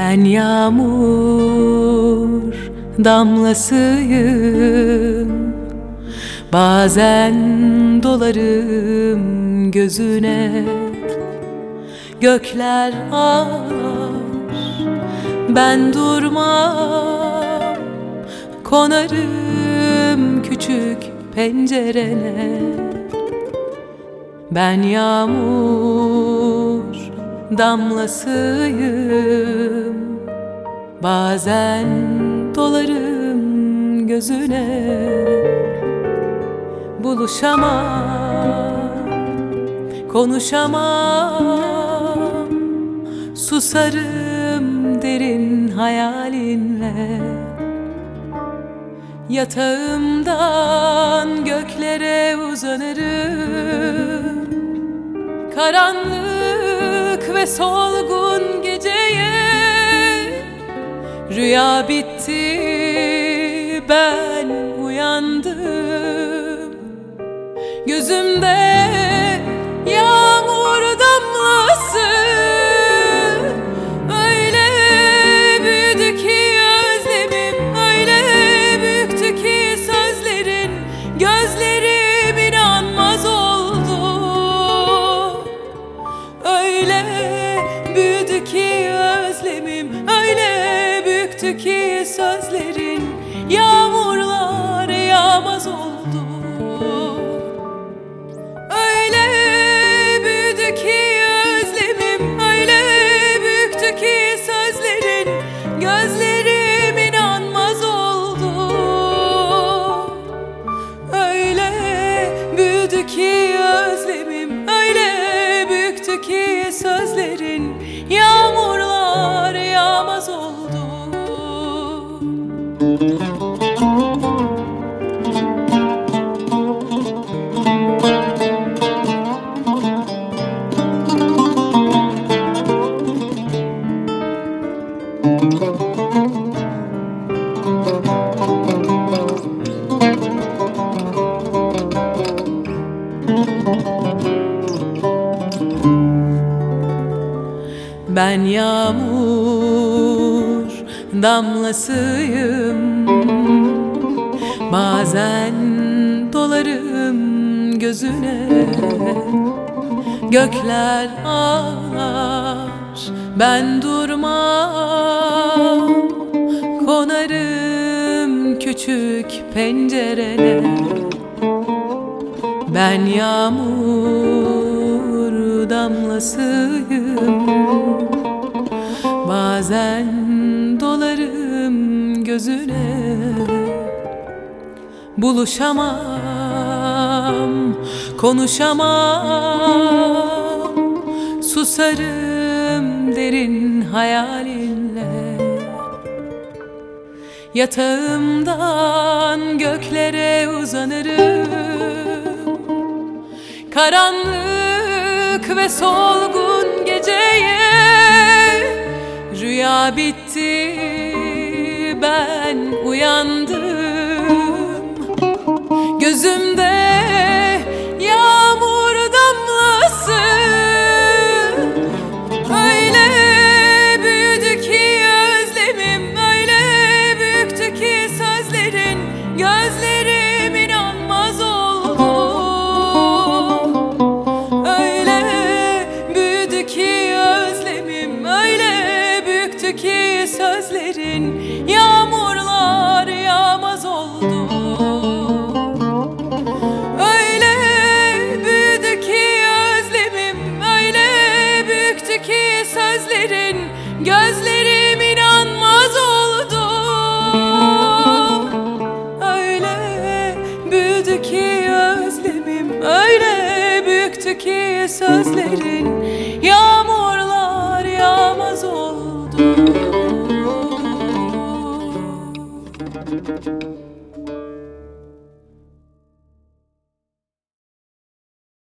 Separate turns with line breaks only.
Ben yağmur damlasıyım, bazen dolarım gözüne. Gökler ağlar, ben durmam, konarım küçük pencerene. Ben yağmur damlasıyım, bazen dolarım gözüne. Buluşamam, konuşamam, susarım derin hayalinle. Yatağımdan göklere uzanırım, karanlık ve solgun geceye. Rüya bitti, ben uyandım. Gözümde yağmur damlası, öyle büyüdü ki özlemim, öyle büyüktü ki sözlerin. Gözlerim inanmaz oldu, öyle büyüdü ki özlemim, öyle büyüktü ki sözlerin. Yağmurlar yağmaz oldu, öyle büyüdü ki özlemim, öyle büyüktü ki sözlerin. Gözlerim inanmaz oldu, öyle büyüdü ki özlemim, öyle büyüktü ki sözlerin. Yağmurlar yağmaz oldu. Ben yağmur damlasıyım, bazen dolarım gözüne. Gökler ağlar, ben durmam, konarım küçük pencerene. Ben yağmur damlasıyım, bazen dolarım gözüne. Buluşamam, konuşamam, susarım derin hayalinle. Yatağımdan göklere uzanırım, karanlık ve solgun geceye. Rüya bitti, ben uyandım. Gözümde yağmur damlası, öyle büyüdü ki özlemim, öyle büyüktü ki sözlerin. Gözlerim inanmaz oldu, öyle büyüdü ki özlemim, öyle büyüktü ki sözlerin. Yağmurlar yağmaz oldu, öyle büyüdü ki özlemim, öyle büyüktü ki sözlerin. Gözlerim inanmaz oldu, öyle büyüdü ki özlemim, öyle büyüktü ki sözlerin. Yağmur